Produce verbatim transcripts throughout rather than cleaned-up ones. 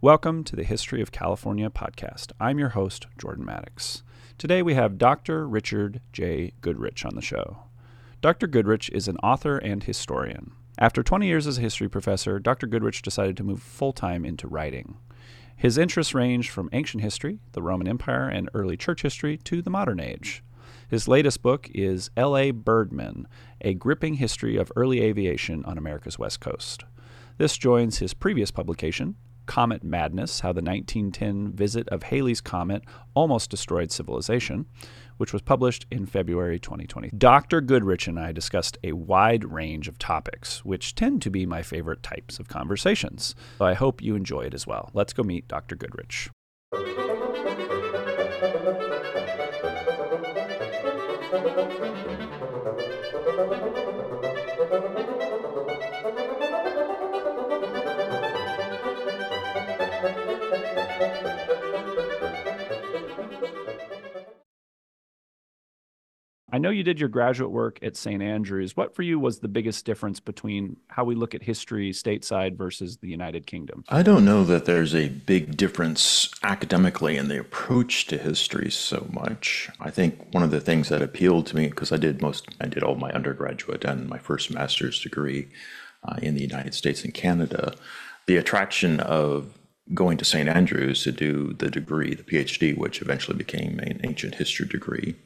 Welcome to the History of California podcast. I'm your host, Jordan Maddox. Today we have Doctor Richard J. Goodrich on the show. Doctor Goodrich is an author and historian. After twenty years as a history professor, Doctor Goodrich decided to move full-time into writing. His interests range from ancient history, the Roman Empire, and early church history to the modern age. His latest book is L A Birdman, a gripping history of early aviation on America's West Coast. This joins his previous publication, Comet Madness, How the nineteen ten Visit of Halley's Comet Almost Destroyed Civilization, which was published in February twenty twenty. Doctor Goodrich and I discussed a wide range of topics, which tend to be my favorite types of conversations. So I hope you enjoy it as well. Let's go meet Doctor Goodrich. I know you did your graduate work at Saint Andrews. What for you was the biggest difference between how we look at history stateside versus the United Kingdom? I don't know that there's a big difference academically in the approach to history so much. I think one of the things that appealed to me, because I did most, I did all my undergraduate and my first master's degree uh, in the United States and Canada, the attraction of going to Saint Andrews to do the degree, the PhD, which eventually became an ancient history degree,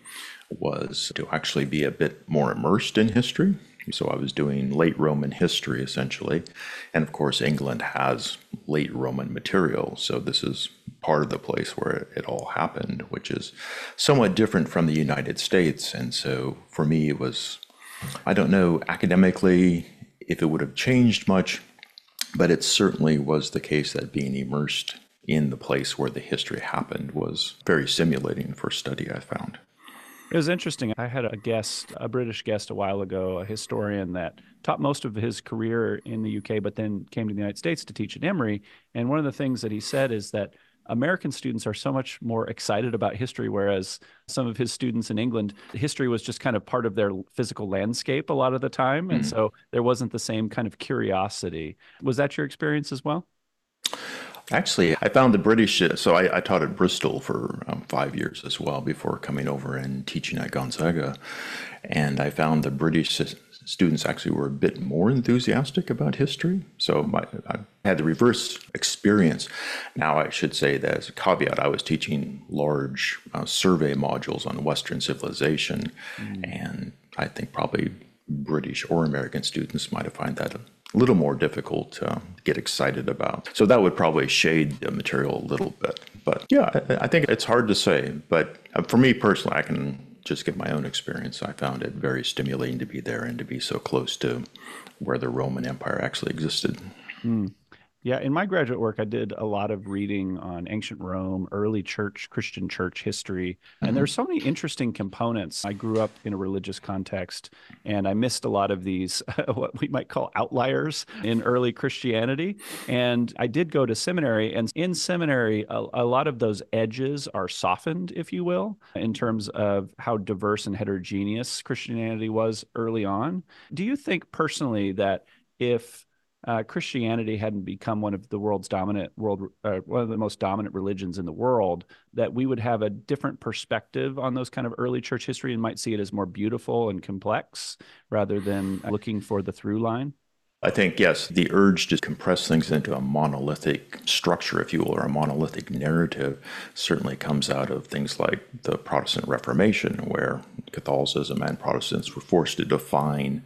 was to actually be a bit more immersed in history. So I was doing late Roman history, essentially. And of course, England has late Roman material. So this is part of the place where it all happened, which is somewhat different from the United States. And so for me, it was, I don't know academically if it would have changed much, but it certainly was the case that being immersed in the place where the history happened was very stimulating for study, I found. It was interesting. I had a guest, a British guest a while ago, a historian that taught most of his career in the U K, but then came to the United States to teach at Emory. And one of the things that he said is that American students are so much more excited about history, whereas some of his students in England, history was just kind of part of their physical landscape a lot of the time. And mm. so there wasn't the same kind of curiosity. Was that your experience as well? Actually, I found the British, so I, I taught at Bristol for um, five years as well before coming over and teaching at Gonzaga. And I found the British students actually were a bit more enthusiastic about history. So my, I had the reverse experience. Now I should say that as a caveat, I was teaching large uh, survey modules on Western civilization. Mm. And I think probably British or American students might have found that a little more difficult to get excited about. So that would probably shade the material a little bit. But yeah, I, I think it's hard to say. But for me personally, I can just give my own experience. I found it very stimulating to be there and to be so close to where the Roman Empire actually existed. Mm. Yeah, in my graduate work, I did a lot of reading on ancient Rome, early church, Christian church history, and mm-hmm. there's so many interesting components. I grew up in a religious context, and I missed a lot of these, what we might call outliers in early Christianity. And I did go to seminary, and in seminary, a, a lot of those edges are softened, if you will, in terms of how diverse and heterogeneous Christianity was early on. Do you think personally that if Uh, Christianity hadn't become one of the world's dominant world, uh, one of the most dominant religions in the world, that we would have a different perspective on those kind of early church history and might see it as more beautiful and complex rather than looking for the through line? I think, yes, the urge to compress things into a monolithic structure, if you will, or a monolithic narrative certainly comes out of things like the Protestant Reformation, where Catholicism and Protestants were forced to define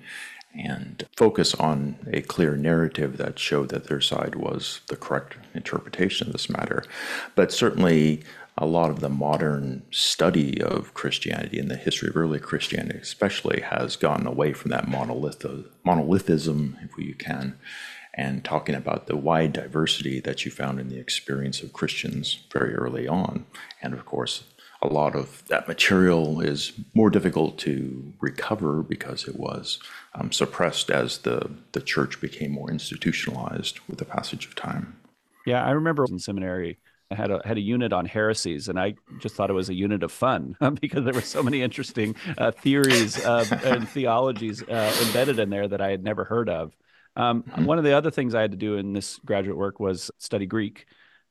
and focus on a clear narrative that showed that their side was the correct interpretation of this matter. But certainly a lot of the modern study of Christianity and the history of early Christianity especially has gotten away from that monolith, monolithism, if you can, and talking about the wide diversity that you found in the experience of Christians very early on. And of course, a lot of that material is more difficult to recover because it was um, suppressed as the, the church became more institutionalized with the passage of time. Yeah, I remember in seminary, I had a had a unit on heresies, and I just thought it was a unit of fun because there were so many interesting uh, theories uh, and theologies uh, embedded in there that I had never heard of. Um, mm-hmm. One of the other things I had to do in this graduate work was study Greek.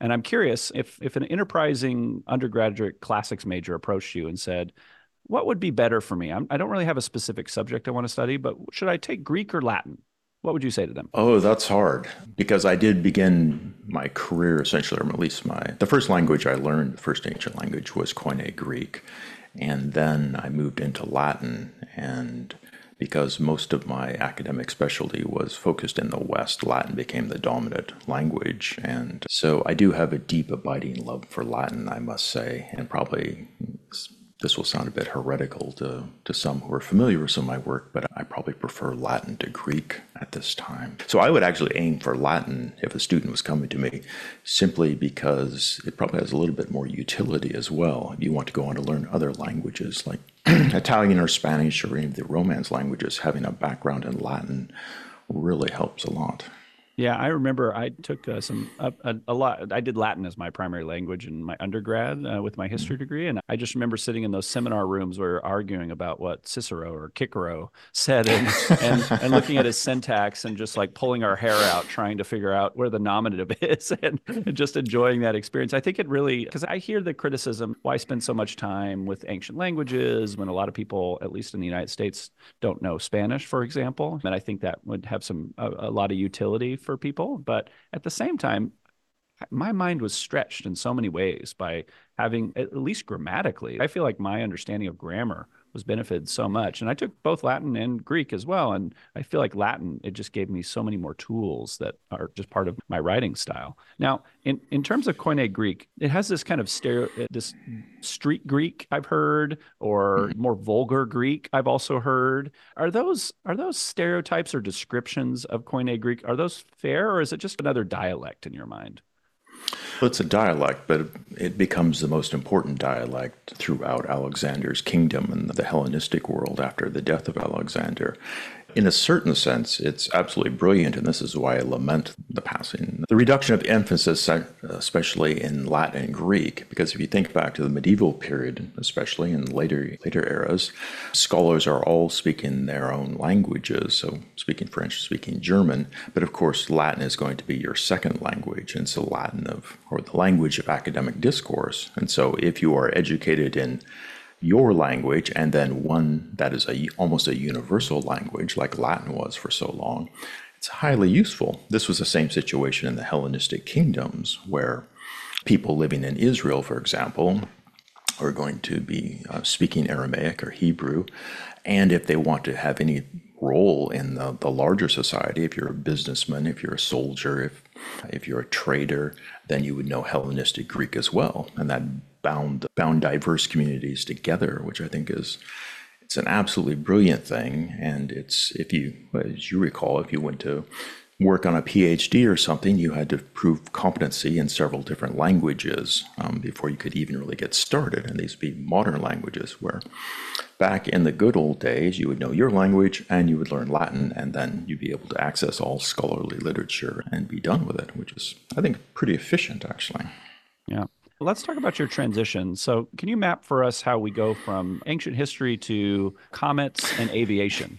And I'm curious if, if an enterprising undergraduate classics major approached you and said, what would be better for me? I'm, I don't really have a specific subject I want to study, but should I take Greek or Latin? What would you say to them? Oh, that's hard because I did begin my career essentially, or at least my, the first language I learned, the first ancient language was Koine Greek. And then I moved into Latin. And because most of my academic specialty was focused in the West, Latin became the dominant language. And so I do have a deep, abiding love for Latin, I must say, and probably this will sound a bit heretical to, to some who are familiar with some of my work, but I probably prefer Latin to Greek at this time. So I would actually aim for Latin if a student was coming to me, simply because it probably has a little bit more utility as well. If you want to go on to learn other languages like Italian or Spanish or any of the Romance languages, having a background in Latin really helps a lot. Yeah, I remember I took uh, some a, a, a lot. I did Latin as my primary language in my undergrad uh, with my history degree, and I just remember sitting in those seminar rooms where we were arguing about what Cicero or Cicero said, and, and and looking at his syntax and just like pulling our hair out, trying to figure out where the nominative is, and, and just enjoying that experience. I think it really, because I hear the criticism, why spend so much time with ancient languages when a lot of people, at least in the United States, don't know Spanish, for example, and I think that would have some a, a lot of utility for people. But at the same time, my mind was stretched in so many ways by having, at least grammatically, I feel like my understanding of grammar was benefited so much. And I took both Latin and Greek as well. And I feel like Latin, it just gave me so many more tools that are just part of my writing style. Now, in, in terms of Koine Greek, it has this kind of stereo, this street Greek I've heard, or more vulgar Greek I've also heard. Are those are those stereotypes or descriptions of Koine Greek, are those fair, or is it just another dialect in your mind? Well, it's a dialect, but it becomes the most important dialect throughout Alexander's kingdom and the Hellenistic world after the death of Alexander. In a certain sense, it's absolutely brilliant, and this is why I lament the passing. The reduction of emphasis, especially in Latin and Greek, because if you think back to the medieval period, especially in later later eras, scholars are all speaking their own languages, so speaking French, speaking German, but of course Latin is going to be your second language, and so Latin of, or the language of academic discourse. And so if you are educated in your language, and then one that is a, almost a universal language like Latin was for so long, it's highly useful. This was the same situation in the Hellenistic kingdoms, where people living in Israel, for example, are going to be uh, speaking Aramaic or Hebrew, and if they want to have any role in the, the larger society, if you're a businessman, if you're a soldier, if if you're a trader, then you would know Hellenistic Greek as well, and that bound bound diverse communities together, which I think is it's an absolutely brilliant thing. And it's, if you, as you recall, if you went to work on a PhD or something, you had to prove competency in several different languages um, before you could even really get started. And these would be modern languages, where back in the good old days, you would know your language and you would learn Latin, and then you'd be able to access all scholarly literature and be done with it, which is, I think, pretty efficient, actually. Yeah. Let's talk about your transition. So can you map for us how we go from ancient history to comets and aviation?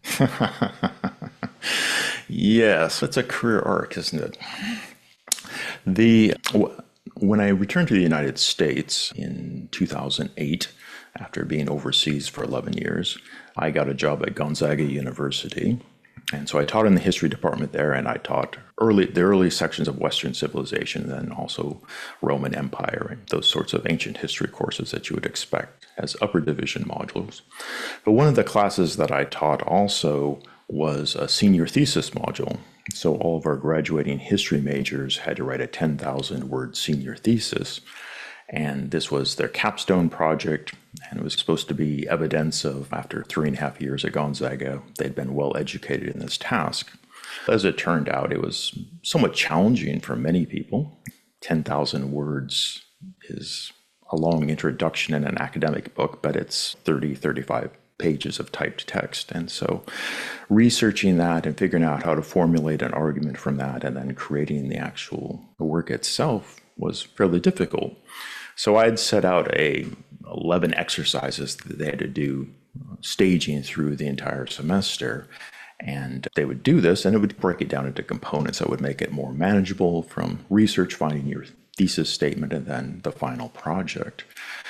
Yes, it's a career arc, isn't it? The when I returned to the United States in two thousand eight, after being overseas for eleven years, I got a job at Gonzaga University. And so I taught in the history department there, and I taught early the early sections of Western civilization, and then also Roman Empire and those sorts of ancient history courses that you would expect as upper division modules. But one of the classes that I taught also was a senior thesis module. So all of our graduating history majors had to write a ten thousand word senior thesis. And this was their capstone project, and it was supposed to be evidence of, after three and a half years at Gonzaga, they'd been well educated in this task. As it turned out, it was somewhat challenging for many people. ten thousand words is a long introduction in an academic book, but it's thirty, thirty-five pages of typed text. And so researching that and figuring out how to formulate an argument from that and then creating the actual work itself was fairly difficult. So I'd set out a eleven exercises that they had to do, staging through the entire semester. And they would do this, and it would break it down into components that would make it more manageable, from research, finding your thesis statement and then the final project.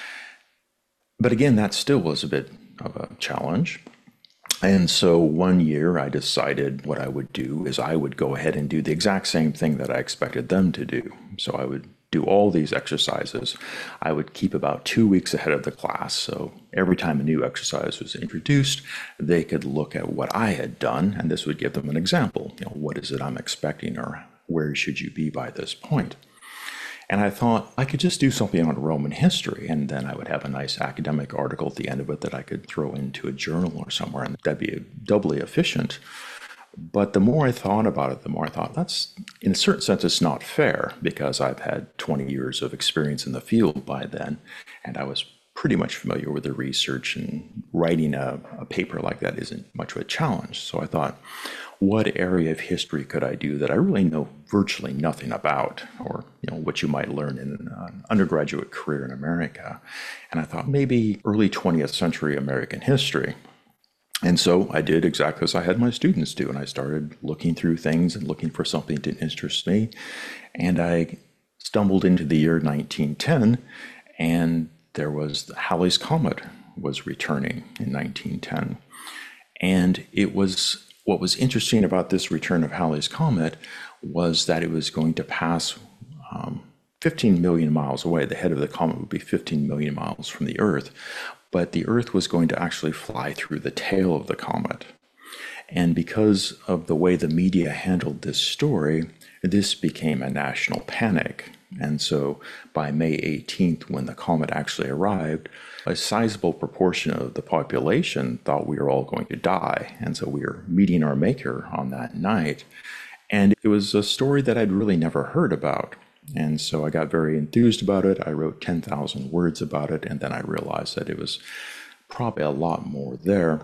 But again, that still was a bit of a challenge. And so one year I decided what I would do is I would go ahead and do the exact same thing that I expected them to do. So I would do all these exercises. I would keep about two weeks ahead of the class. So every time a new exercise was introduced, they could look at what I had done, and this would give them an example. You know, what is it I'm expecting, or where should you be by this point? And I thought I could just do something on Roman history, and then I would have a nice academic article at the end of it that I could throw into a journal or somewhere, and that'd be doubly efficient. But the more I thought about it, the more I thought that's, in a certain sense, it's not fair, because I've had twenty years of experience in the field by then, and I was pretty much familiar with the research, and writing a, a paper like that isn't much of a challenge. So I thought, what area of history could I do that I really know virtually nothing about, or you know what you might learn in an undergraduate career in America? And I thought maybe early twentieth century American history. And so I did exactly as I had my students do, and I started looking through things and looking for something to interest me. And I stumbled into the year nineteen ten, and there was Halley's Comet was returning in nineteen ten. And it was, what was interesting about this return of Halley's Comet was that it was going to pass um, fifteen million miles away. The head of the comet would be fifteen million miles from the Earth, but the Earth was going to actually fly through the tail of the comet. And because of the way the media handled this story, this became a national panic. And so by May eighteenth, when the comet actually arrived, a sizable proportion of the population thought we were all going to die. And so we were meeting our maker on that night. And it was a story that I'd really never heard about. And so I got very enthused about it. I wrote ten thousand words about it, and then I realized that it was probably a lot more there.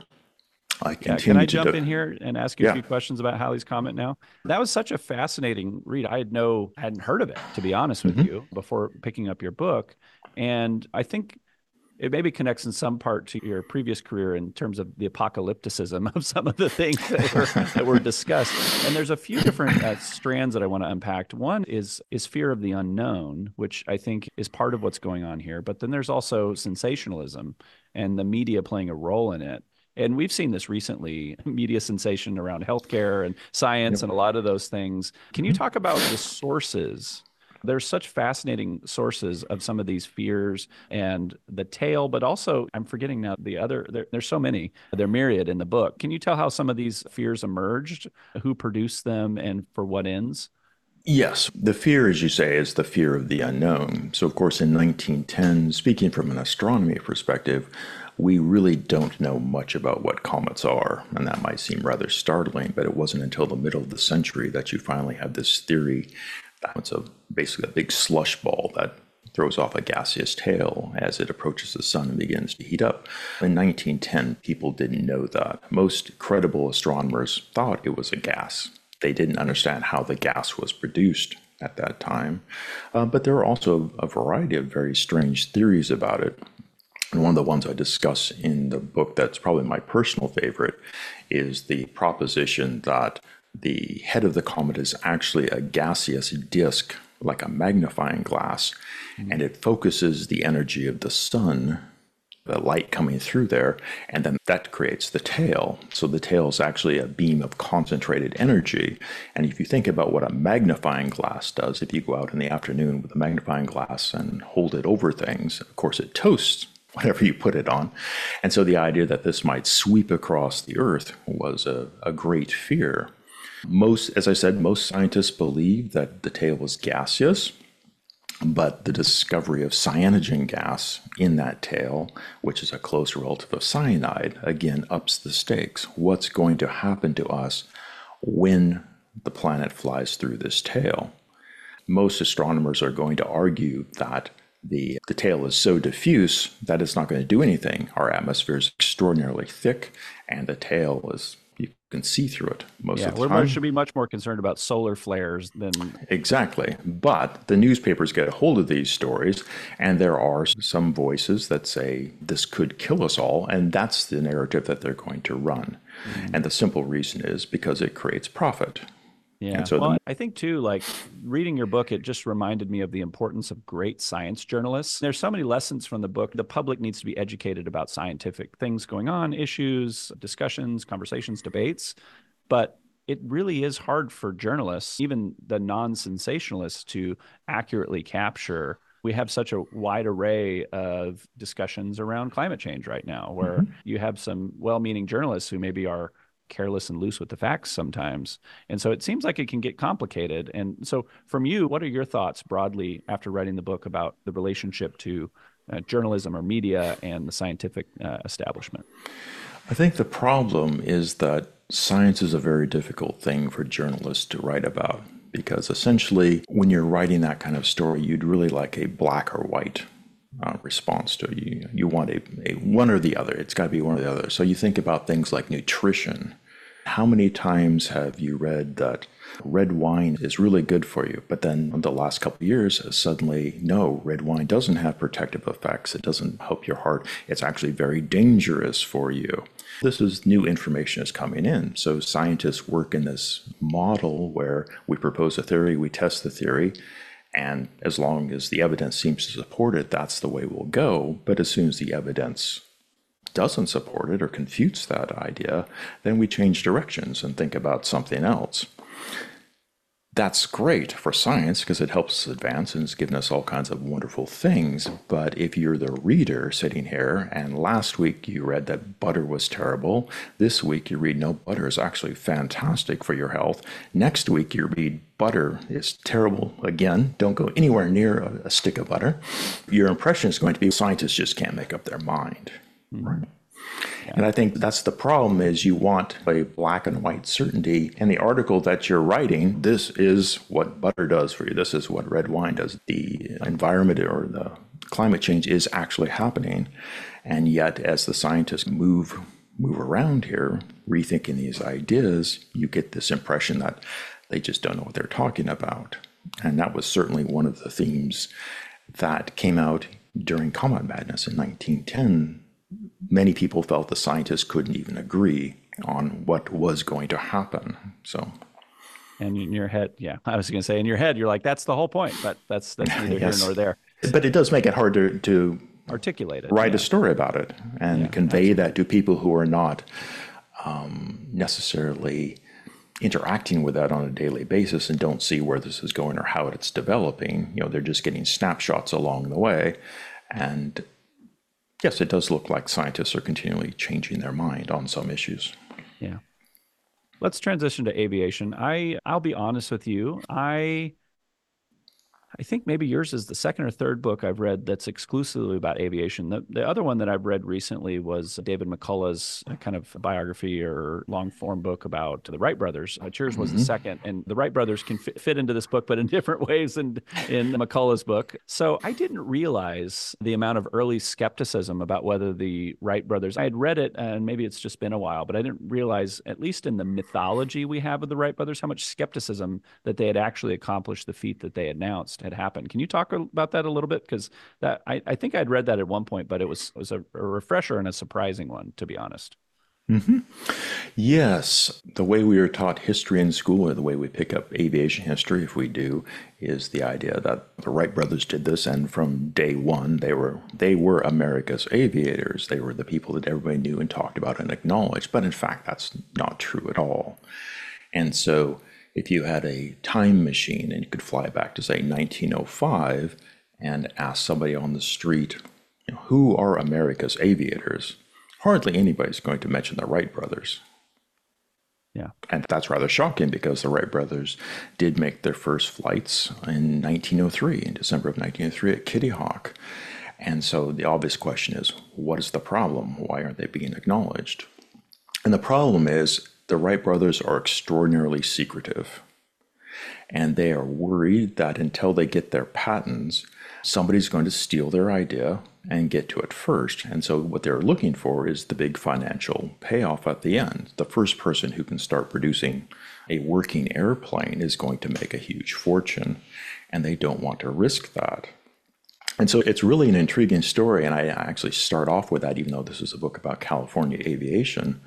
I yeah, can I jump do- in here and ask you yeah. a few questions about Halley's Comet now? That was such a fascinating read. I had no, I hadn't heard of it, to be honest with mm-hmm. you, before picking up your book. And I think it maybe connects in some part to your previous career in terms of the apocalypticism of some of the things that were, that were discussed. And there's a few different uh, strands that I want to unpack. One is is fear of the unknown, which I think is part of what's going on here. But then there's also sensationalism and the media playing a role in it. And we've seen this recently, media sensation around healthcare and science yep. and a lot of those things. Can you talk about the sources? There's such fascinating sources of some of these fears and the tale, but also, I'm forgetting now the other, there, there's so many, they're myriad in the book. Can you tell how some of these fears emerged, who produced them, and for what ends? Yes. The fear, as you say, is the fear of the unknown. So, of course, in nineteen ten, speaking from an astronomy perspective, we really don't know much about what comets are. And that might seem rather startling, but it wasn't until the middle of the century that you finally have this theory that it's a, basically a big slush ball that throws off a gaseous tail as it approaches the sun and begins to heat up. In nineteen ten, people didn't know that. Most credible astronomers thought it was a gas. They didn't understand how the gas was produced at that time. Uh, but there are also a variety of very strange theories about it. And one of the ones I discuss in the book that's probably my personal favorite is the proposition that the head of the comet is actually a gaseous disk, like a magnifying glass, mm-hmm. and it focuses the energy of the sun, the light coming through there, and then that creates the tail. So the tail is actually a beam of concentrated energy. And if you think about what a magnifying glass does, if you go out in the afternoon with a magnifying glass and hold it over things, of course it toasts whatever you put it on. And so the idea that this might sweep across the Earth was a, a great fear. Most, as I said, most scientists believe that the tail was gaseous, but the discovery of cyanogen gas in that tail, which is a close relative of cyanide, again ups the stakes. What's going to happen to us when the planet flies through this tail? Most astronomers are going to argue that the, the tail is so diffuse that it's not going to do anything. Our atmosphere is extraordinarily thick, and the tail is, you can see through it most yeah, of the we time. should be much more concerned about solar flares than... Exactly. But the newspapers get a hold of these stories, and there are some voices that say this could kill us all, and that's the narrative that they're going to run. Mm-hmm. And the simple reason is because it creates profit. Yeah. And so Well, the I think too, like reading your book, it just reminded me of the importance of great science journalists. There's so many lessons from the book. The public needs to be educated about scientific things going on, issues, discussions, conversations, debates. But it really is hard for journalists, even the non-sensationalists, to accurately capture. We have such a wide array of discussions around climate change right now, where Mhm. you have some well-meaning journalists who maybe are careless and loose with the facts sometimes. And so it seems like it can get complicated. And so, from you, what are your thoughts broadly after writing the book about the relationship to uh, journalism or media and the scientific uh, establishment? I think the problem is that science is a very difficult thing for journalists to write about because essentially, when you're writing that kind of story, you'd really like a black or white uh, response to it. You, you want a, a one or the other. It's got to be one or the other. So you think about things like nutrition. How many times have you read that red wine is really good for you, but then in the last couple of years, suddenly, no, red wine doesn't have protective effects. It doesn't help your heart. It's actually very dangerous for you. This is new information is coming in. So scientists work in this model where we propose a theory, we test the theory, and as long as the evidence seems to support it, that's the way we'll go. But as soon as the evidence doesn't support it or confutes that idea, then we change directions and think about something else. That's great for science because it helps us advance and it's given us all kinds of wonderful things. But if you're the reader sitting here and last week you read that butter was terrible, this week you read no, butter is actually fantastic for your health. Next week you read butter is terrible again. Don't go anywhere near a, a stick of butter. Your impression is going to be scientists just can't make up their mind. Right. Yeah. And I think that's the problem is you want a black and white certainty. In the article that you're writing, this is what butter does for you. This is what red wine does. The environment or the climate change is actually happening. And yet, as the scientists move move around here, rethinking these ideas, you get this impression that they just don't know what they're talking about. And that was certainly one of the themes that came out during Comet Madness in nineteen ten. Many people felt the scientists couldn't even agree on what was going to happen. So, and in your head, yeah, I was going to say, in your head, you're like, that's the whole point, but that's that's neither yes. here nor there. But it does make it hard to, to articulate it, write yeah. a story about it, and yeah, convey absolutely. that to people who are not um, necessarily interacting with that on a daily basis and don't see where this is going or how it's developing. You know, they're just getting snapshots along the way, and yes, it does look like scientists are continually changing their mind on some issues. Yeah. Let's transition to aviation. I, I'll be honest with you. I I think maybe yours is the second or third book I've read that's exclusively about aviation. The, the other one that I've read recently was David McCullough's kind of biography or long form book about the Wright brothers. Uh, yours was mm-hmm. the second. And the Wright brothers can fit, fit into this book, but in different ways than in McCullough's book. So I didn't realize the amount of early skepticism about whether the Wright brothers, I had read it and maybe it's just been a while, but I didn't realize, at least in the mythology we have of the Wright brothers, how much skepticism that they had actually accomplished the feat that they announced had happened. Can you talk about that a little bit? Because that I, I think I'd read that at one point, but it was it was a, a refresher and a surprising one, to be honest. Mm-hmm. Yes, the way we are taught history in school, or the way we pick up aviation history, if we do, is the idea that the Wright brothers did this, and from day one, they were they were America's aviators. They were the people that everybody knew and talked about and acknowledged. But in fact, that's not true at all. And so, if you had a time machine and you could fly back to, say, nineteen oh five and ask somebody on the street, you know, who are America's aviators, hardly anybody's going to mention the Wright brothers. Yeah. And that's rather shocking because the Wright brothers did make their first flights in nineteen oh three, in December of nineteen oh three at Kitty Hawk. And so the obvious question is, what is the problem? Why aren't they being acknowledged? And the problem is, the Wright brothers are extraordinarily secretive, and they are worried that until they get their patents, somebody's going to steal their idea and get to it first. And so what they're looking for is the big financial payoff at the end. The first person who can start producing a working airplane is going to make a huge fortune, and they don't want to risk that. And so it's really an intriguing story, and I actually start off with that, even though this is a book about California aviation.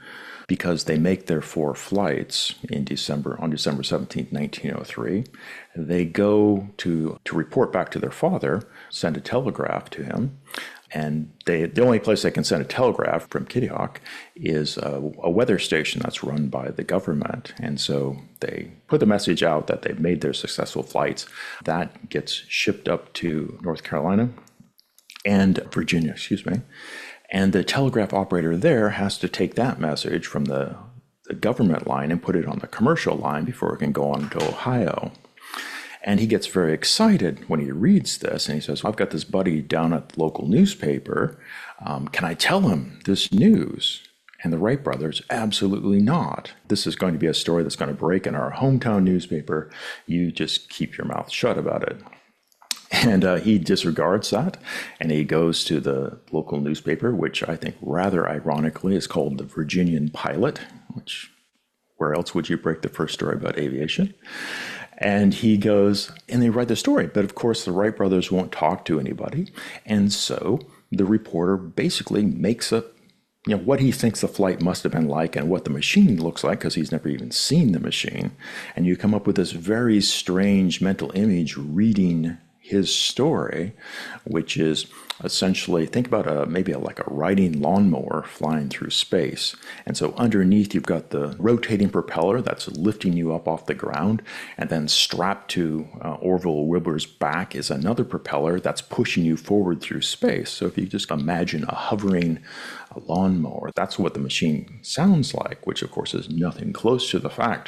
because they make their four flights in December, on December seventeenth, nineteen oh three. They go to, to report back to their father, send a telegraph to him. And they, the only place they can send a telegraph from Kitty Hawk is a, a weather station that's run by the government. And so they put the message out that they've made their successful flights. That gets shipped up to North Carolina and Virginia, excuse me. And the telegraph operator there has to take that message from the, the government line and put it on the commercial line before it can go on to Ohio. And he gets very excited when he reads this, and he says, I've got this buddy down at the local newspaper. Um, can I tell him this news? And the Wright brothers, absolutely not. This is going to be a story that's going to break in our hometown newspaper. You just keep your mouth shut about it. And uh, he disregards that, and he goes to the local newspaper, which I think rather ironically is called the Virginian Pilot, which where else would you break the first story about aviation? And he goes, and they write the story. But of course, the Wright brothers won't talk to anybody. And so the reporter basically makes up, you know, what he thinks the flight must have been like and what the machine looks like, because he's never even seen the machine. And you come up with this very strange mental image reading his story, which is essentially, think about a maybe a, like a riding lawnmower flying through space. And so underneath you've got the rotating propeller that's lifting you up off the ground, and then strapped to uh, Orville Wilbur's back is another propeller that's pushing you forward through space. So if you just imagine a hovering a lawnmower, that's what the machine sounds like, which of course is nothing close to the fact.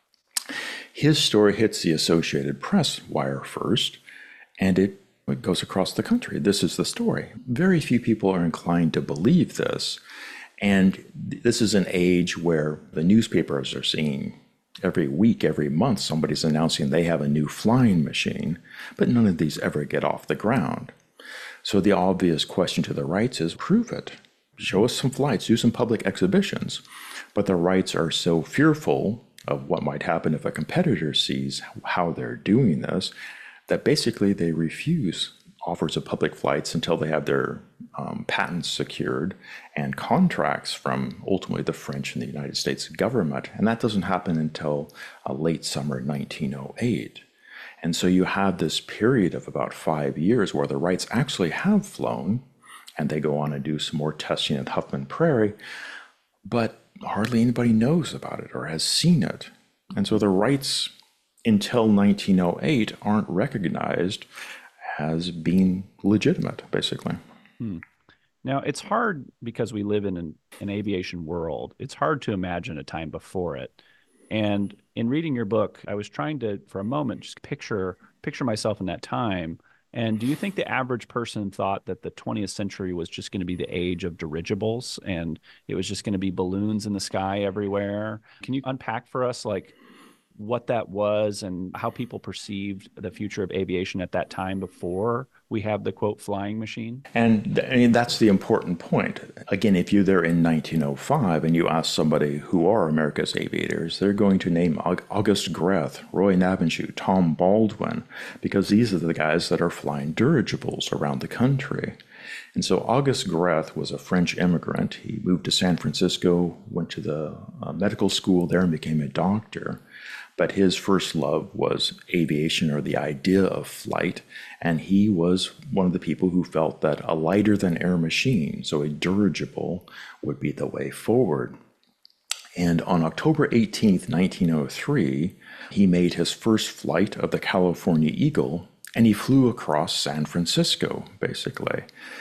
His story hits the Associated Press wire first, and it It goes across the country. This is the story. Very few people are inclined to believe this. And this is an age where the newspapers are seeing every week, every month, somebody's announcing they have a new flying machine, but none of these ever get off the ground. So the obvious question to the Wrights is, prove it. Show us some flights, do some public exhibitions. But the Wrights are so fearful of what might happen if a competitor sees how they're doing this, that basically they refuse offers of public flights until they have their um, patents secured and contracts from ultimately the French and the United States government. And that doesn't happen until uh, late summer nineteen oh eight. And so you have this period of about five years where the Wrights actually have flown, and they go on and do some more testing at Huffman Prairie, but hardly anybody knows about it or has seen it. And so the Wrights, until nineteen oh eight, aren't recognized as being legitimate, basically. Hmm. Now, it's hard because we live in an, an aviation world. It's hard to imagine a time before it. And in reading your book, I was trying to, for a moment, just picture picture myself in that time. And do you think the average person thought that the twentieth century was just going to be the age of dirigibles and it was just going to be balloons in the sky everywhere? Can you unpack for us, like, what that was and how people perceived the future of aviation at that time before we have the, quote, flying machine? And I mean, that's the important point. Again, if you're there in nineteen oh five and you ask somebody who are America's aviators, they're going to name August Greth, Roy Navenshoe, Tom Baldwin, because these are the guys that are flying dirigibles around the country. And so August Greth was a French immigrant. He moved to San Francisco, went to the uh, medical school there and became a doctor. But his first love was aviation, or the idea of flight, and he was one of the people who felt that a lighter than air machine, so a dirigible, would be the way forward. And on October eighteenth, nineteen oh three, he made his first flight of the California Eagle, and he flew across San Francisco, basically.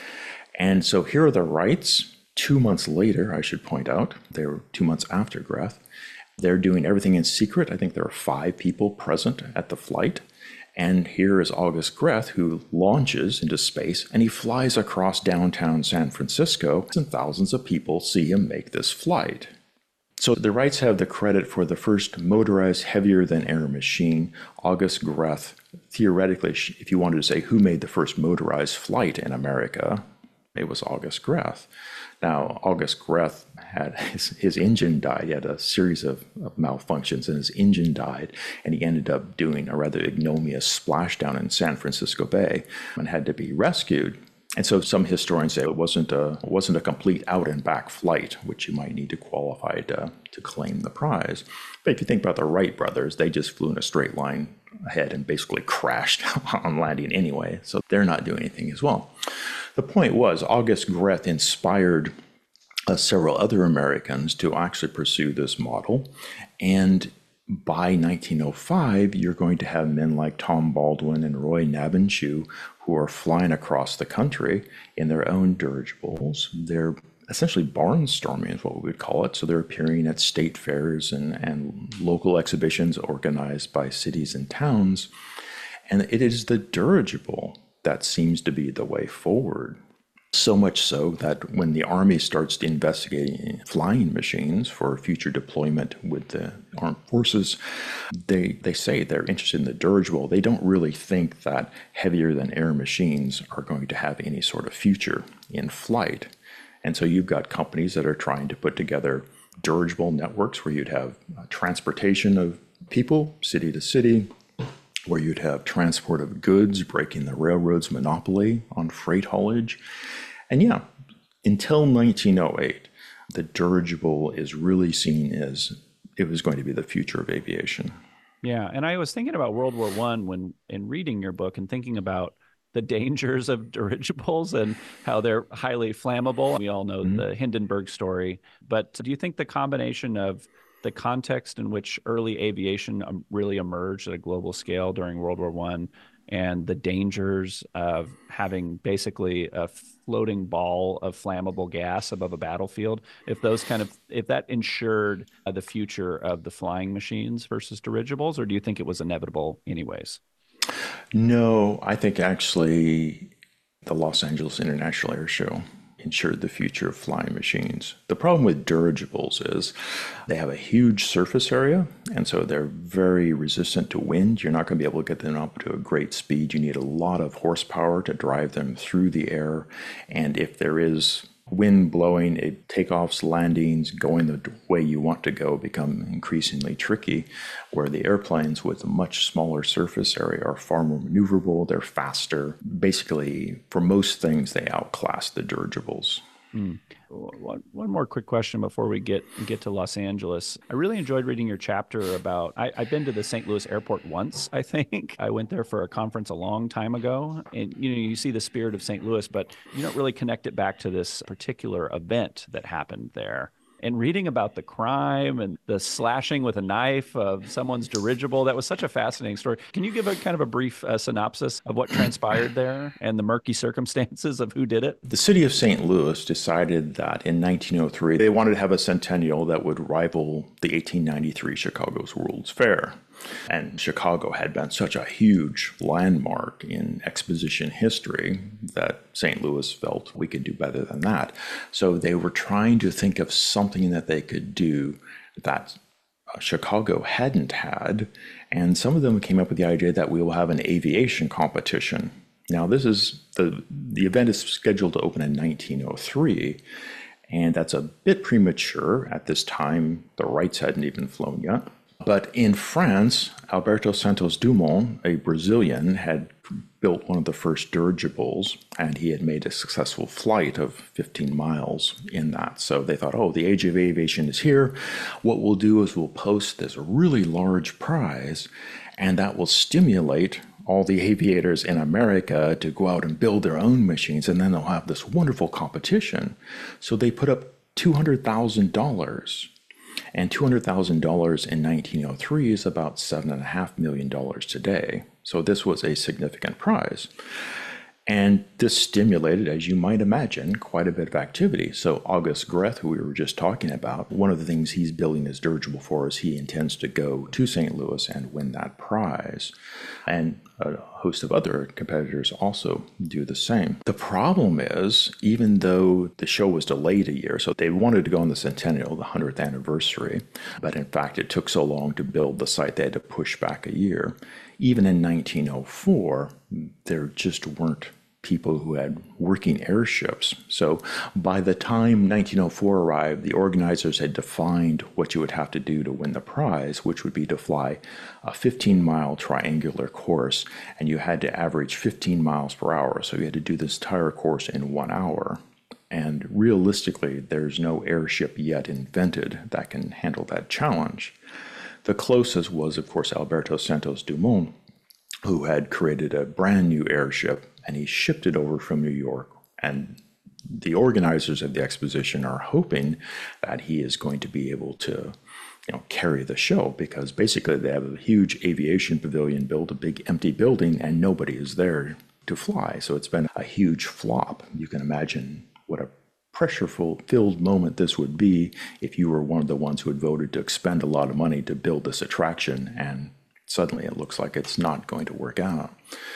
And so here are the Wrights. Two months later, I should point out, they were two months after Greth. They're doing everything in secret. I think there are five people present at the flight. And here is August Greth, who launches into space, and he flies across downtown San Francisco, and thousands of people see him make this flight. So the Wrights have the credit for the first motorized heavier-than-air machine. August Greth, theoretically, if you wanted to say who made the first motorized flight in America, it was August Greth. Now, August Greth had his, his engine died. He had a series of, of malfunctions, and his engine died, and he ended up doing a rather ignominious splashdown in San Francisco Bay and had to be rescued. And so some historians say it wasn't a, it wasn't a complete out and back flight, which you might need to qualify to, to claim the prize. But if you think about the Wright brothers, they just flew in a straight line ahead and basically crashed on landing anyway. So they're not doing anything as well. The point was, August Greth inspired uh, several other Americans to actually pursue this model. And by nineteen oh five, you're going to have men like Tom Baldwin and Roy Nabhan-Chu who are flying across the country in their own dirigibles. They're essentially barnstorming is what we would call it. So they're appearing at state fairs and, and local exhibitions organized by cities and towns. And it is the dirigible that seems to be the way forward. So much so that when the Army starts investigating flying machines for future deployment with the armed forces, they, they say they're interested in the dirigible. They don't really think that heavier than air machines are going to have any sort of future in flight. And so you've got companies that are trying to put together dirigible networks where you'd have transportation of people city to city, where you'd have transport of goods, breaking the railroad's monopoly on freight haulage. And yeah, until nineteen oh eight, the dirigible is really seen as it was going to be the future of aviation. Yeah, and I was thinking about World War One when in reading your book and thinking about the dangers of dirigibles and how they're highly flammable. We all know mm-hmm. the Hindenburg story, but do you think the combination of the context in which early aviation really emerged at a global scale during World War One and the dangers of having basically a floating ball of flammable gas above a battlefield, if those kind of, if that ensured uh, the future of the flying machines versus dirigibles, or do you think it was inevitable anyways? No, I think actually the Los Angeles International Air Show ensured the future of flying machines. The problem with dirigibles is they have a huge surface area, and so they're very resistant to wind. You're not going to be able to get them up to a great speed. You need a lot of horsepower to drive them through the air, and if there is wind blowing, it, takeoffs, landings, going the way you want to go become increasingly tricky, where the airplanes with a much smaller surface area are far more maneuverable, they're faster. Basically, for most things, they outclass the dirigibles. Mm. One, one more quick question before we get get to Los Angeles. I really enjoyed reading your chapter about, I, I've been to the Saint Louis airport once, I think. I went there for a conference a long time ago. And, you know, you see the spirit of Saint Louis, but you don't really connect it back to this particular event that happened there. And reading about the crime and the slashing with a knife of someone's dirigible, that was such a fascinating story. Can you give a kind of a brief uh, synopsis of what transpired there and the murky circumstances of who did it? The city of Saint Louis decided that in nineteen oh three, they wanted to have a centennial that would rival the eighteen ninety-three Chicago's World's Fair. And Chicago had been such a huge landmark in exposition history that Saint Louis felt we could do better than that. So they were trying to think of something that they could do that uh, Chicago hadn't had. And some of them came up with the idea that we will have an aviation competition. Now, this is the, the event is scheduled to open in nineteen oh three. And that's a bit premature. At this time, the Wrights hadn't even flown yet. But in France, Alberto Santos Dumont, a Brazilian, had built one of the first dirigibles, and he had made a successful flight of fifteen miles in that. So they thought, oh, the age of aviation is here. What we'll do is we'll post this really large prize, and that will stimulate all the aviators in America to go out and build their own machines, and then they'll have this wonderful competition. So they put up two hundred thousand dollars. And two hundred thousand dollars in nineteen oh three is about seven point five million dollars today. So this was a significant prize. And this stimulated, as you might imagine, quite a bit of activity. So August Greth, who we were just talking about, one of the things he's building his dirigible for is he intends to go to Saint Louis and win that prize. And a host of other competitors also do the same. The problem is, even though the show was delayed a year, so they wanted to go on the centennial, the hundredth anniversary, but in fact it took so long to build the site they had to push back a year. Even in nineteen oh four, there just weren't people who had working airships. So by the time nineteen oh four arrived, the organizers had defined what you would have to do to win the prize, which would be to fly a fifteen mile triangular course, and you had to average fifteen miles per hour. So you had to do this entire course in one hour. And realistically, there's no airship yet invented that can handle that challenge. The closest was, of course, Alberto Santos Dumont, who had created a brand new airship, and he shipped it over from New York. And the organizers of the exposition are hoping that he is going to be able to, you know, carry the show, because basically they have a huge aviation pavilion built, a big empty building, and nobody is there to fly. So it's been a huge flop. You can imagine what a pressure-filled moment this would be if you were one of the ones who had voted to expend a lot of money to build this attraction, and suddenly it looks like it's not going to work out.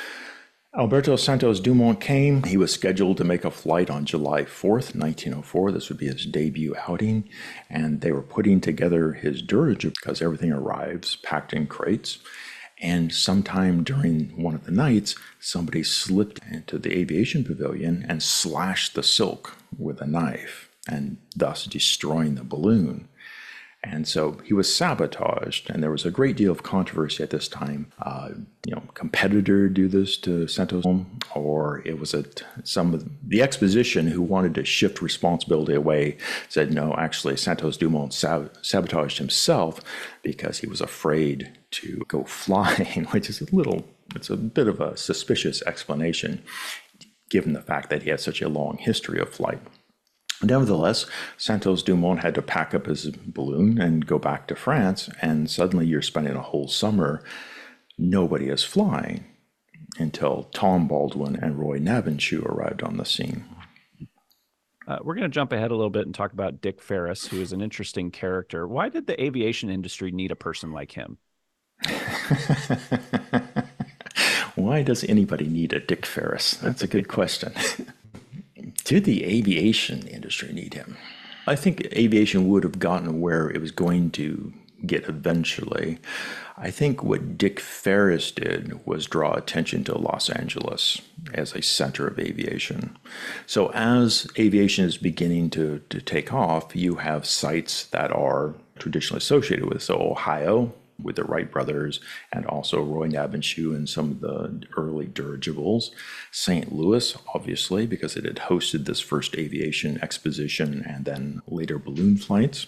Alberto Santos Dumont came. He was scheduled to make a flight on July fourth, nineteen oh four. This would be his debut outing, and they were putting together his dirigible because everything arrives packed in crates. And sometime during one of the nights, somebody slipped into the aviation pavilion and slashed the silk with a knife, and thus destroying the balloon. And so he was sabotaged, and there was a great deal of controversy at this time. Uh, you know, competitor do this to Santos, or it was a, some of the exposition who wanted to shift responsibility away said, no, actually Santos Dumont sab- sabotaged himself because he was afraid to go flying, which is a little, it's a bit of a suspicious explanation, given the fact that he had such a long history of flight. Nevertheless, Santos Dumont had to pack up his balloon and go back to France, and suddenly you're spending a whole summer, nobody is flying, until Tom Baldwin and Roy Nabenschue arrived on the scene. Uh, we're going to jump ahead a little bit and talk about Dick Ferris, who is an interesting character. Why did the aviation industry need a person like him? Why does anybody need a Dick Ferris? That's a good question. Did the aviation industry need him? I think aviation would have gotten where it was going to get eventually. I think what Dick Ferris did was draw attention to Los Angeles as a center of aviation. So as aviation is beginning to, to take off, you have sites that are traditionally associated with. So Ohio, with the Wright brothers, and also Roy Nabenschue and some of the early dirigibles. Saint Louis, obviously, because it had hosted this first aviation exposition and then later balloon flights.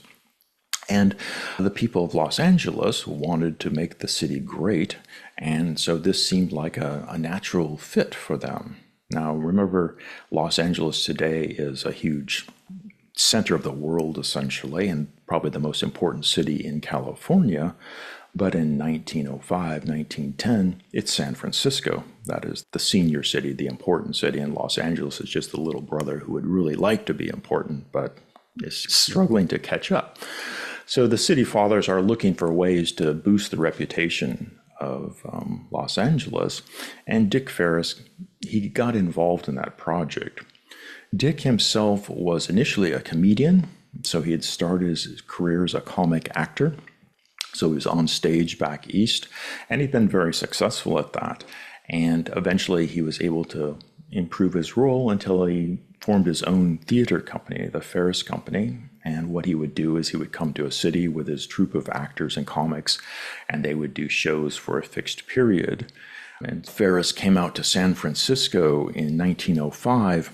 And the people of Los Angeles wanted to make the city great, and so this seemed like a, a natural fit for them. Now, remember, Los Angeles today is a huge center of the world, essentially, and probably the most important city in California. But in nineteen oh five, nineteen ten, it's San Francisco. That is the senior city, the important city, and Los Angeles is just the little brother who would really like to be important, but is struggling to catch up. So the city fathers are looking for ways to boost the reputation of um, Los Angeles, and Dick Ferris, he got involved in that project. Dick himself was initially a comedian, so he had started his career as a comic actor. So he was on stage back east, and he'd been very successful at that. And eventually he was able to improve his role until he formed his own theater company, the Ferris Company. And what he would do is he would come to a city with his troupe of actors and comics, and they would do shows for a fixed period. And Ferris came out to San Francisco in nineteen oh five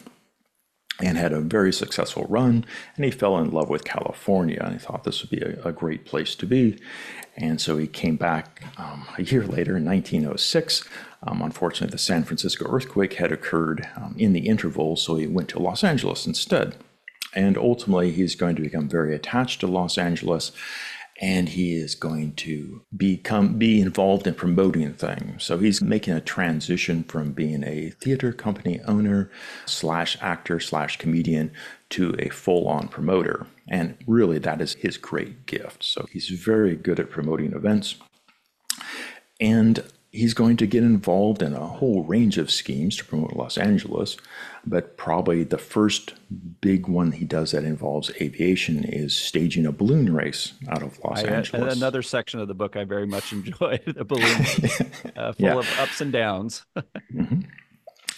and had a very successful run, and he fell in love with California, and he thought this would be a, a great place to be. And so he came back um, a year later in nineteen oh six. Um, unfortunately, the San Francisco earthquake had occurred um, in the interval, so he went to Los Angeles instead. And ultimately, he's going to become very attached to Los Angeles, and he is going to become be involved in promoting things. So he's making a transition from being a theater company owner slash actor slash comedian to a full-on promoter. And really, that is his great gift. So he's very good at promoting events. And he's going to get involved in a whole range of schemes to promote Los Angeles, but probably the first big one he does that involves aviation is staging a balloon race out of Los I, Angeles. Another section of the book I very much enjoyed, the balloon, uh, full yeah. of ups and downs. mm-hmm.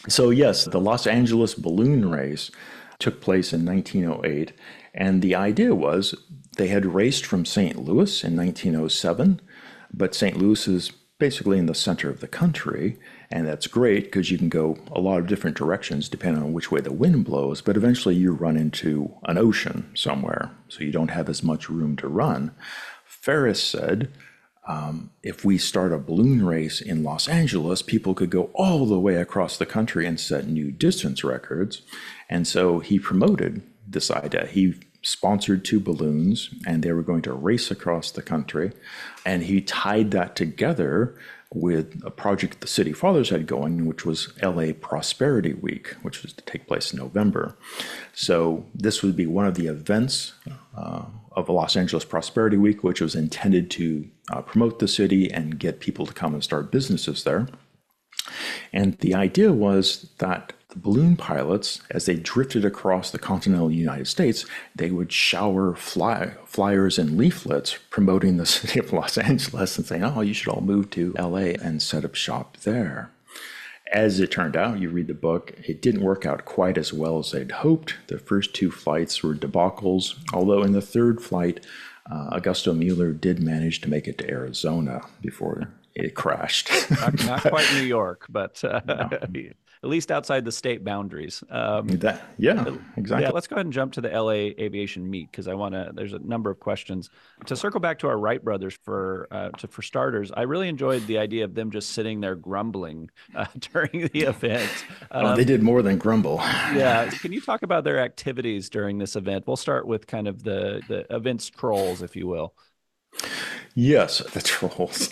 So yes, the Los Angeles balloon race took place in nineteen oh eight, and the idea was they had raced from Saint Louis in nineteen oh seven, but Saint Louis is basically in the center of the country, and that's great because you can go a lot of different directions depending on which way the wind blows, but eventually you run into an ocean somewhere, so you don't have as much room to run. Ferris said, um, if we start a balloon race in Los Angeles, people could go all the way across the country and set new distance records. And so he promoted this idea. He sponsored two balloons, and they were going to race across the country. And he tied that together with a project the City Fathers had going, which was L A Prosperity Week, which was to take place in November. So this would be one of the events uh, of Los Angeles Prosperity Week, which was intended to uh, promote the city and get people to come and start businesses there. And the idea was that the balloon pilots, as they drifted across the continental United States, they would shower fly, flyers and leaflets promoting the city of Los Angeles and saying, oh, you should all move to L A and set up shop there. As it turned out, you read the book, it didn't work out quite as well as they'd hoped. The first two flights were debacles, although in the third flight, uh, Augusto Mueller did manage to make it to Arizona before it crashed. not, not quite New York, but uh, no. At least outside the state boundaries. Um, that, yeah, exactly. Yeah, let's go ahead and jump to the L A aviation meet because I want to. There's a number of questions to circle back to our Wright brothers for uh, to for starters. I really enjoyed the idea of them just sitting there grumbling uh, during the event. Um, oh, they did more than grumble. Yeah, can you talk about their activities during this event? We'll start with kind of the the event's trolls, if you will. Yes, the trolls.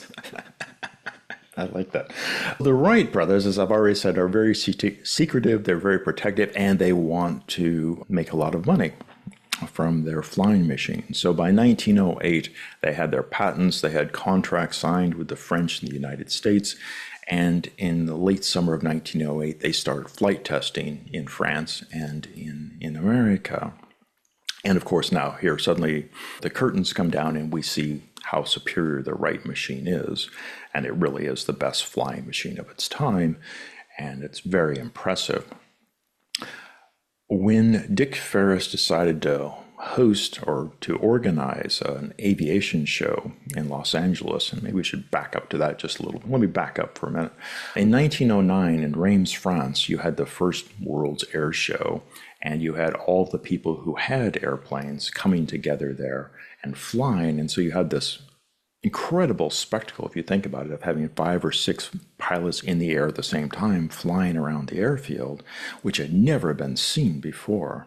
I like that. The Wright brothers, as I've already said, are very secretive, they're very protective, and they want to make a lot of money from their flying machine. So by nineteen oh eight, they had their patents, they had contracts signed with the French and the United States, and in the late summer of nineteen oh eight, they started flight testing in France and in, in America. And of course, now here suddenly the curtains come down and we see how superior the Wright machine is. And it really is the best flying machine of its time. And it's very impressive. When Dick Ferris decided to host or to organize an aviation show in Los Angeles, and maybe we should back up to that just a little. Let me back up for a minute. In nineteen oh nine in Reims, France, you had the first World's Air Show, and you had all the people who had airplanes coming together there and flying, and so you had this incredible spectacle, if you think about it, of having five or six pilots in the air at the same time flying around the airfield, which had never been seen before.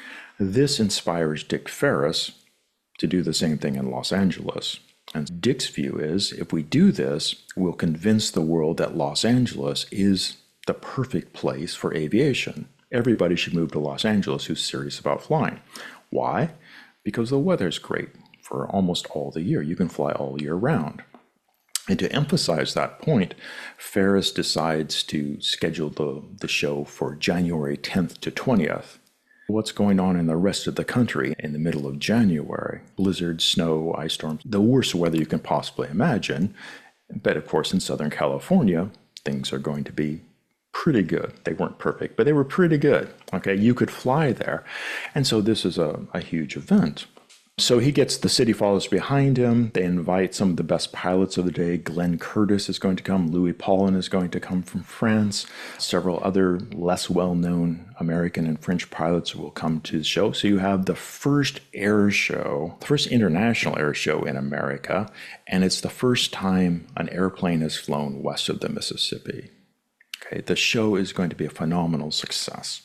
This inspires Dick Ferris to do the same thing in Los Angeles. And Dick's view is, if we do this, we'll convince the world that Los Angeles is the perfect place for aviation. Everybody should move to Los Angeles who's serious about flying. Why? Because the weather's great for almost all the year. You can fly all year round. And to emphasize that point, Ferris decides to schedule the, the show for January tenth to twentieth. What's going on in the rest of the country in the middle of January? Blizzards, snow, ice storms, the worst weather you can possibly imagine. But of course, in Southern California, things are going to be pretty good. They weren't perfect, but they were pretty good. Okay, you could fly there. And so this is a, a huge event. So he gets the City Fathers behind him. They invite some of the best pilots of the day. Glenn Curtis is going to come. Louis Paulin is going to come from France. Several other less well-known American and French pilots will come to the show. So you have the first air show, the first international air show in America, and it's the first time an airplane has flown west of the Mississippi. Okay, the show is going to be a phenomenal success.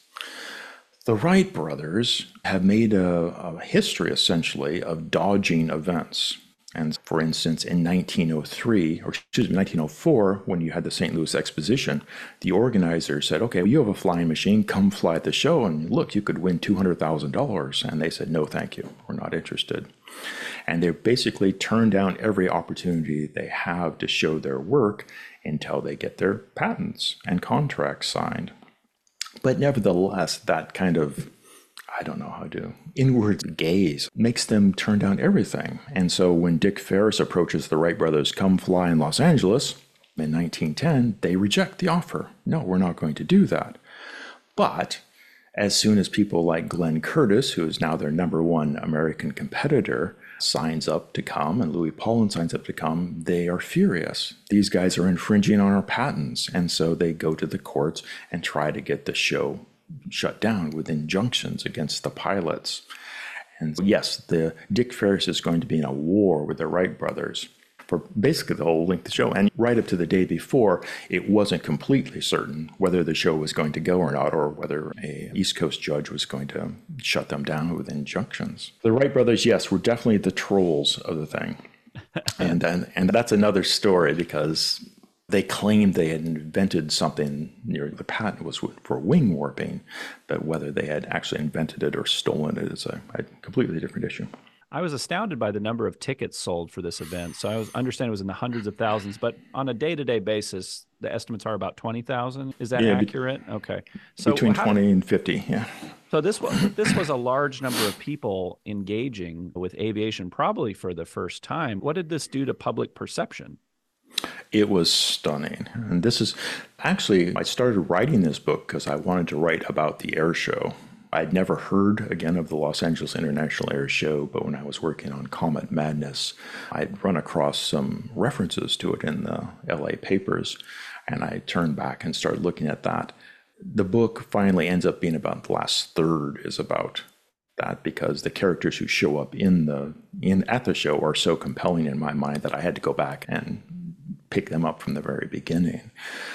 The Wright brothers have made a, a history, essentially, of dodging events. And for instance, in nineteen oh three, or excuse me, nineteen oh four, when you had the Saint Louis Exposition, the organizers said, okay, well, you have a flying machine, come fly at the show, and look, you could win two hundred thousand dollars. And they said, no, thank you, we're not interested. And they basically turned down every opportunity they have to show their work until they get their patents and contracts signed. But nevertheless, that kind of, I don't know how to, inward gaze makes them turn down everything. And so when Dick Ferris approaches the Wright brothers, come fly in Los Angeles, In nineteen ten, they reject the offer. No, we're not going to do that. But as soon as people like Glenn Curtiss, who is now their number one American competitor, signs up to come, and Louis Pollan signs up to come, they are furious. These guys are infringing on our patents. And so they go to the courts and try to get the show shut down with injunctions against the pilots. And yes, the Dick Ferris is going to be in a war with the Wright brothers for basically the whole length of the show. And right up to the day before, it wasn't completely certain whether the show was going to go or not, or whether a East Coast judge was going to shut them down with injunctions. The Wright brothers, yes, were definitely the trolls of the thing. and then, and that's another story, because they claimed they had invented something near the patent was for wing warping, but whether they had actually invented it or stolen it is a, a completely different issue. I was astounded by the number of tickets sold for this event. So I was understand it was in the hundreds of thousands, but on a day-to-day basis, the estimates are about twenty thousand. Is that yeah, accurate? Be- okay. So between how, twenty and fifty, yeah. So this was this was a large number of people engaging with aviation, probably for the first time. What did this do to public perception? It was stunning. And this is actually, I started writing this book because I wanted to write about the air show. I'd never heard, again, of the Los Angeles International Air Show, but when I was working on Comet Madness, I'd run across some references to it in the L A papers, and I turned back and started looking at that. The book finally ends up being about the last third is about that, because the characters who show up in the in at the show are so compelling in my mind that I had to go back and pick them up from the very beginning.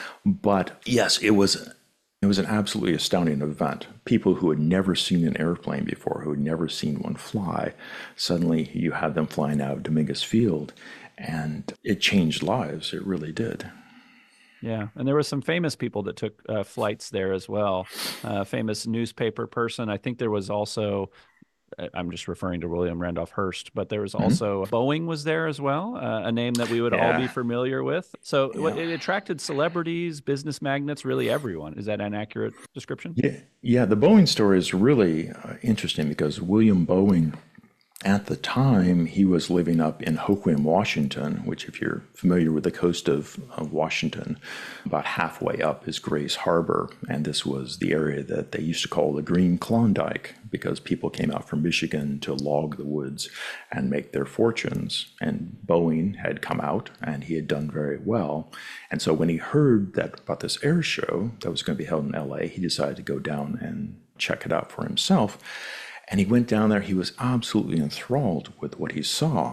But yes, it was It was an absolutely astounding event. People who had never seen an airplane before, who had never seen one fly, suddenly you had them flying out of Dominguez Field, and it changed lives. It really did. Yeah, and there were some famous people that took uh, flights there as well. Uh, famous newspaper person. I think there was also, I'm just referring to William Randolph Hearst, but there was also mm-hmm. Boeing was there as well, uh, a name that we would yeah. all be familiar with. So yeah. it attracted celebrities, business magnates, really everyone. Is that an accurate description? Yeah, yeah. The Boeing story is really uh, interesting, because William Boeing, at the time, he was living up in Hoquiam, Washington, which, if you're familiar with the coast of, of Washington, about halfway up is Grays Harbor. And this was the area that they used to call the Green Klondike, because people came out from Michigan to log the woods and make their fortunes. And Boeing had come out, and he had done very well. And so when he heard that about this air show that was going to be held in L A, he decided to go down and check it out for himself. And he went down there. He was absolutely enthralled with what he saw.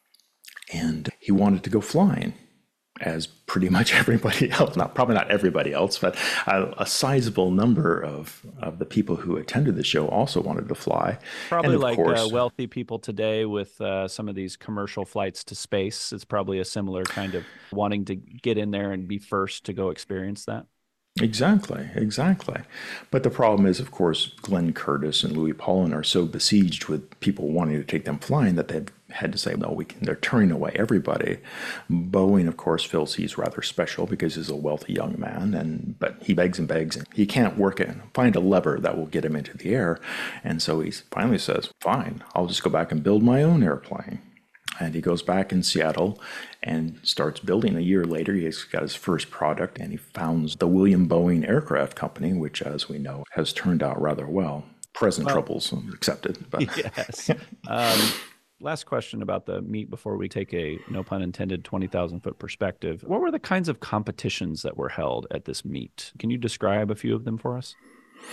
And he wanted to go flying, as pretty much everybody else, not probably not everybody else, but a, a sizable number of, of the people who attended the show also wanted to fly. Probably like course, uh, wealthy people today with uh, some of these commercial flights to space. It's probably a similar kind of wanting to get in there and be first to go experience that. Exactly, exactly. But the problem is, of course, Glenn Curtiss and Louis Pollan are so besieged with people wanting to take them flying that they've had to say, no, we can, they're turning away everybody. Boeing, of course, feels he's rather special because he's a wealthy young man, and but he begs and begs, and he can't work it, find a lever that will get him into the air. And so he finally says, fine, I'll just go back and build my own airplane. And he goes back in Seattle and starts building. A year later, he's got his first product, and he founds the William Boeing Aircraft Company, which, as we know, has turned out rather well. Present well, troubles accepted. But. Yes. um, last question about the meet before we take a, no pun intended, twenty thousand foot perspective. What were the kinds of competitions that were held at this meet? Can you describe a few of them for us?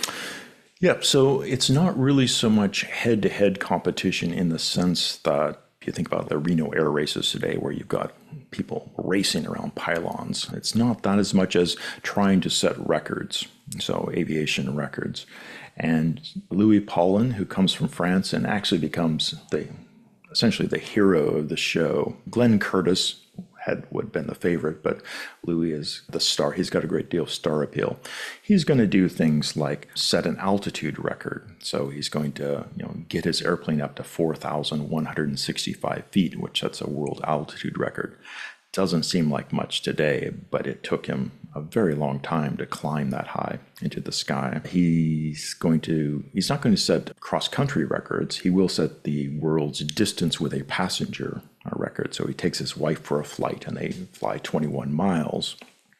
Yep. So it's not really so much head-to-head competition in the sense that if you think about the Reno air races today, where you've got people racing around pylons, it's not that as much as trying to set records, so aviation records. And Louis Pollan, who comes from France and actually becomes the essentially the hero of the show. Glenn Curtiss had would have been the favorite, but Louis is the star. He's got a great deal of star appeal. He's going to do things like set an altitude record. So he's going to, you know, get his airplane up to four thousand one hundred sixty-five feet, which that's a world altitude record. Doesn't seem like much today, but it took him a very long time to climb that high into the sky. He's going to, he's not going to set cross-country records. He will set the world's distance with a passenger record. record. So he takes his wife for a flight and they fly twenty-one miles.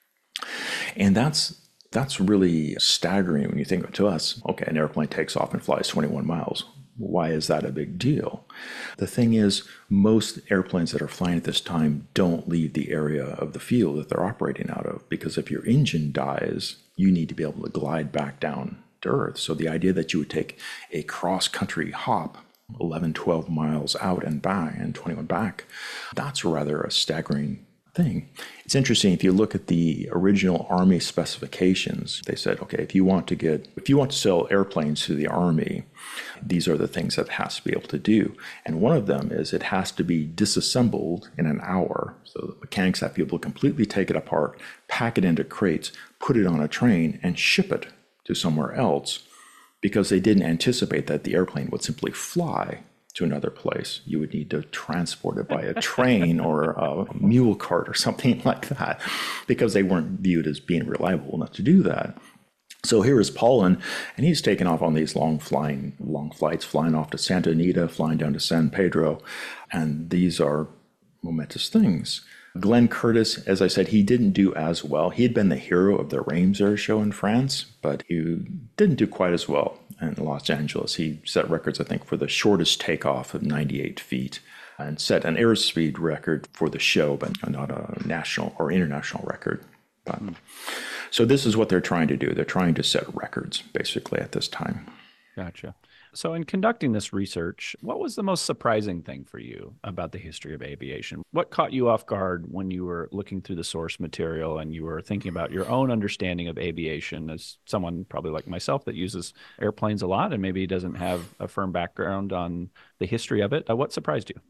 And that's that's really staggering when you think to us, okay, an airplane takes off and flies twenty-one miles. Why is that a big deal? The thing is, most airplanes that are flying at this time don't leave the area of the field that they're operating out of, because if your engine dies, you need to be able to glide back down to Earth. So the idea that you would take a cross-country hop eleven, twelve miles out and back and twenty-one back, that's rather a staggering thing. It's interesting, if you look at the original Army specifications, they said, okay, if you want to get, if you want to sell airplanes to the Army, these are the things that it has to be able to do. And one of them is it has to be disassembled in an hour. So the mechanics have to be able to completely take it apart, pack it into crates, put it on a train, and ship it to somewhere else, because they didn't anticipate that the airplane would simply fly to another place. You would need to transport it by a train or a mule cart or something like that, because they weren't viewed as being reliable enough to do that. So here is Paulin, and he's taken off on these long flying, long flights, flying off to Santa Anita, flying down to San Pedro, and these are momentous things. Glenn Curtiss, as I said, he didn't do as well. He had been the hero of the Reims Air Show in France, but he didn't do quite as well in Los Angeles. He set records, I think, for the shortest takeoff of ninety-eight feet and set an airspeed record for the show, but not a national or international record. But, so this is what they're trying to do. They're trying to set records, basically, at this time. Gotcha. So in conducting this research, what was the most surprising thing for you about the history of aviation? What caught you off guard when you were looking through the source material and you were thinking about your own understanding of aviation as someone probably like myself that uses airplanes a lot and maybe doesn't have a firm background on the history of it? What surprised you?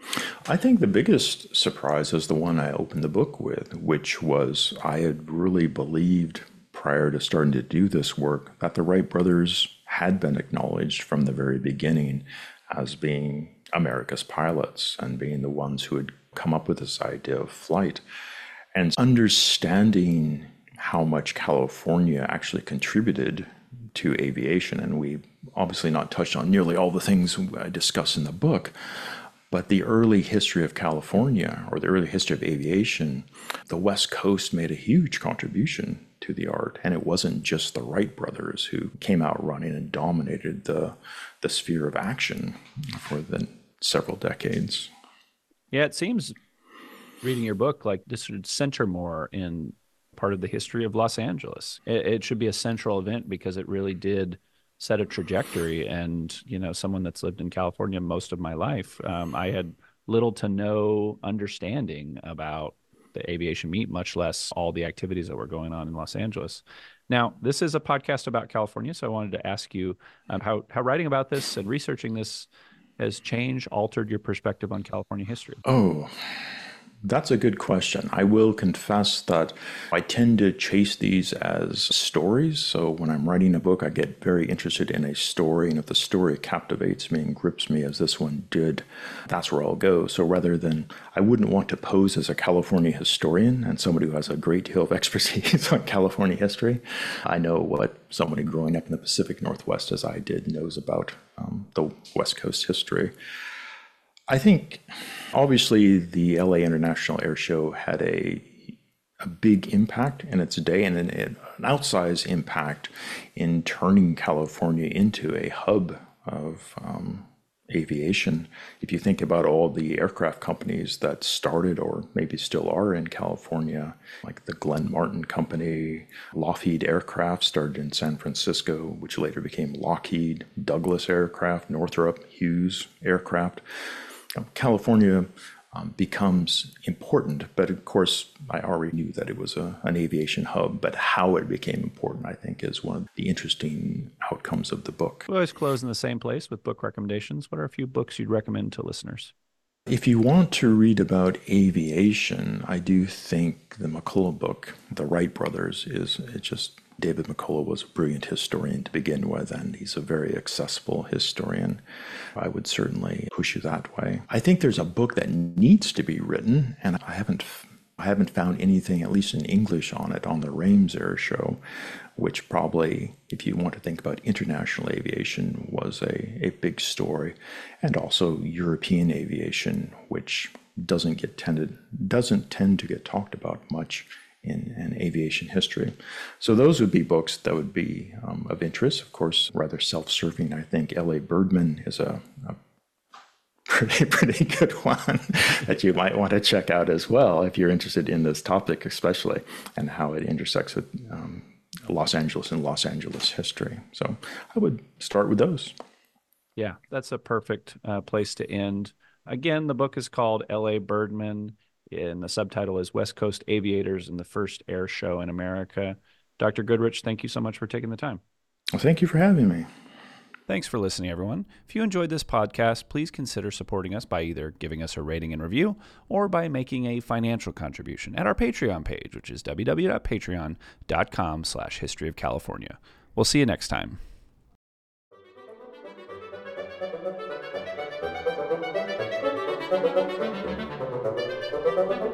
I think the biggest surprise is the one I opened the book with, which was I had really believed prior to starting to do this work that the Wright brothers had been acknowledged from the very beginning as being America's pilots and being the ones who had come up with this idea of flight. And understanding how much California actually contributed to aviation, and we obviously not touched on nearly all the things I discuss in the book, but the early history of California, or the early history of aviation, the West Coast made a huge contribution to the art. And it wasn't just the Wright brothers who came out running and dominated the, the sphere of action for the several decades. Yeah, it seems, reading your book, like this should center more in part of the history of Los Angeles. It, it should be a central event because it really did set a trajectory. And, you know, someone that's lived in California most of my life, um, I had little to no understanding about the aviation meet, much less all the activities that were going on in Los Angeles. Now, this is a podcast about California, so I wanted to ask you um, how, how writing about this and researching this has changed, altered your perspective on California history. Oh, that's a good question. I will confess that I tend to chase these as stories. So when I'm writing a book, I get very interested in a story. And if the story captivates me and grips me as this one did, that's where I'll go. So rather than, I wouldn't want to pose as a California historian and somebody who has a great deal of expertise on California history. I know what somebody growing up in the Pacific Northwest, as I did, knows about um, the West Coast history. I think, obviously, the L A International Air Show had a, a big impact in its day and an, an outsized impact in turning California into a hub of um, aviation. If you think about all the aircraft companies that started or maybe still are in California, like the Glenn Martin Company, Lockheed Aircraft started in San Francisco, which later became Lockheed, Douglas Aircraft, Northrop, Hughes Aircraft. California um, becomes important, but of course, I already knew that it was a, an aviation hub, but how it became important, I think, is one of the interesting outcomes of the book. We always close in the same place with book recommendations. What are a few books you'd recommend to listeners? If you want to read about aviation, I do think the McCullough book, The Wright Brothers, is it just David McCullough was a brilliant historian to begin with, and he's a very accessible historian. I would certainly push you that way. I think there's a book that needs to be written, and I haven't I haven't found anything, at least in English, on it, on the Reims Air Show, which probably, if you want to think about international aviation, was a, a big story, and also European aviation, which doesn't get tended doesn't tend to get talked about much in, in aviation history. So those would be books that would be um, of interest. Of course, rather self-serving. I think L A. Birdman is a, a pretty pretty good one that you might want to check out as well if you're interested in this topic, especially, and how it intersects with um, Los Angeles and Los Angeles history. So I would start with those. Yeah, that's a perfect uh, place to end. Again, the book is called L A. Birdman, and the subtitle is West Coast Aviators and the First Air Show in America. Doctor Goodrich, thank you so much for taking the time. Well, thank you for having me. Thanks for listening, everyone. If you enjoyed this podcast, please consider supporting us by either giving us a rating and review or by making a financial contribution at our Patreon page, which is www.patreon.com slash history of California. We'll see you next time. Thank you.